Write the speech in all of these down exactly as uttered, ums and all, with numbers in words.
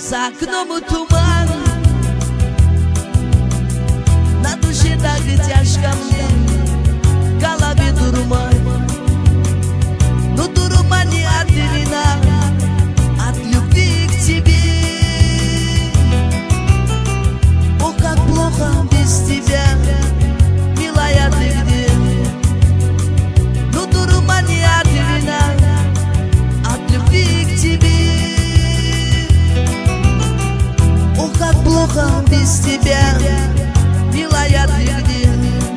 За окном туман, на душе так и тяжко мне, в голове дурман. Но дурман не от вина, от любви к тебе. О, как плохо без тебя, милая, ты где? Но дурман не от вина, от любви к тебе. О, как плохо без тебя, милая, ты где?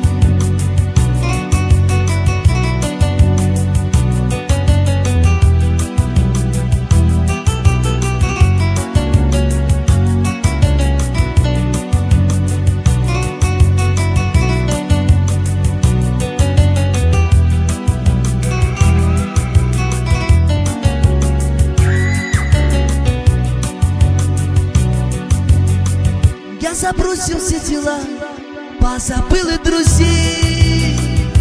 Я забросил все дела, позабыл и друзей.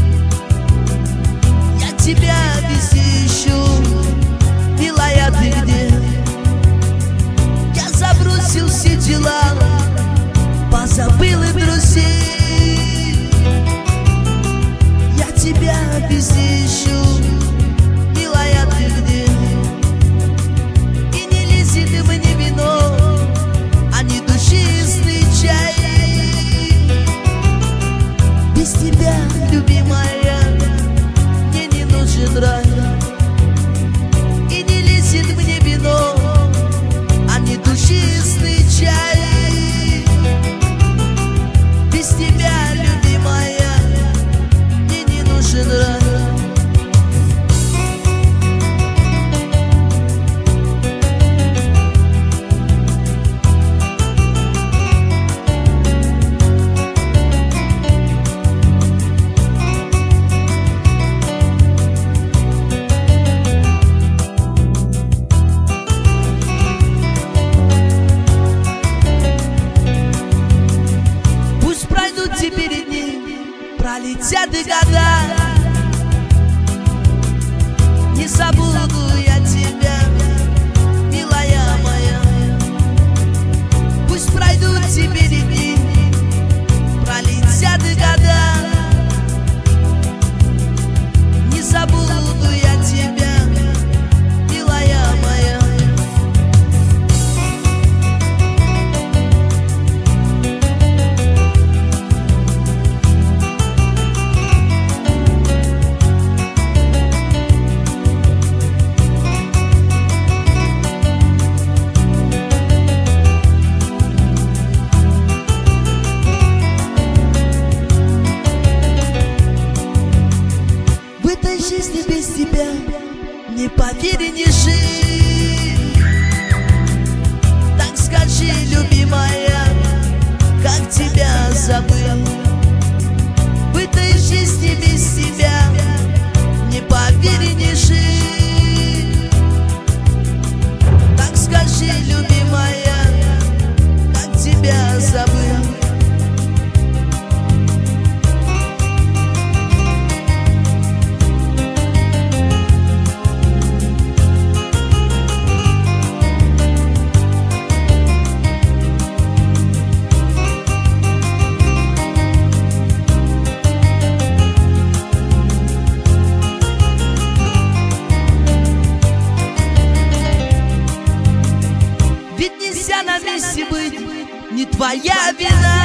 Я тебя везде ищу, милая, ты где? Я забросил все дела, позабыл и друзей. Я тебя везде ищу, милая, ты где? И не лезет и мне вино, а не душистый чай. Без тебя, любимая, мне не нужен рай. И не лезет мне вино, а не душистый чай. Без тебя, любимая, мне не нужен рай. Теперь дни пролетят и года, не забуду я тебя, милая моя. Пусть пройдут теперь дни, пролетят и года, не забуду я тебя, милая моя. Жизни без тебя не поверь, не жить. Так скажи, любимая, как тебя забыл. В этой жизни без тебя не поверь, не жить. Так скажи, любимая, как тебя забыл. На месте быть не твоя вина.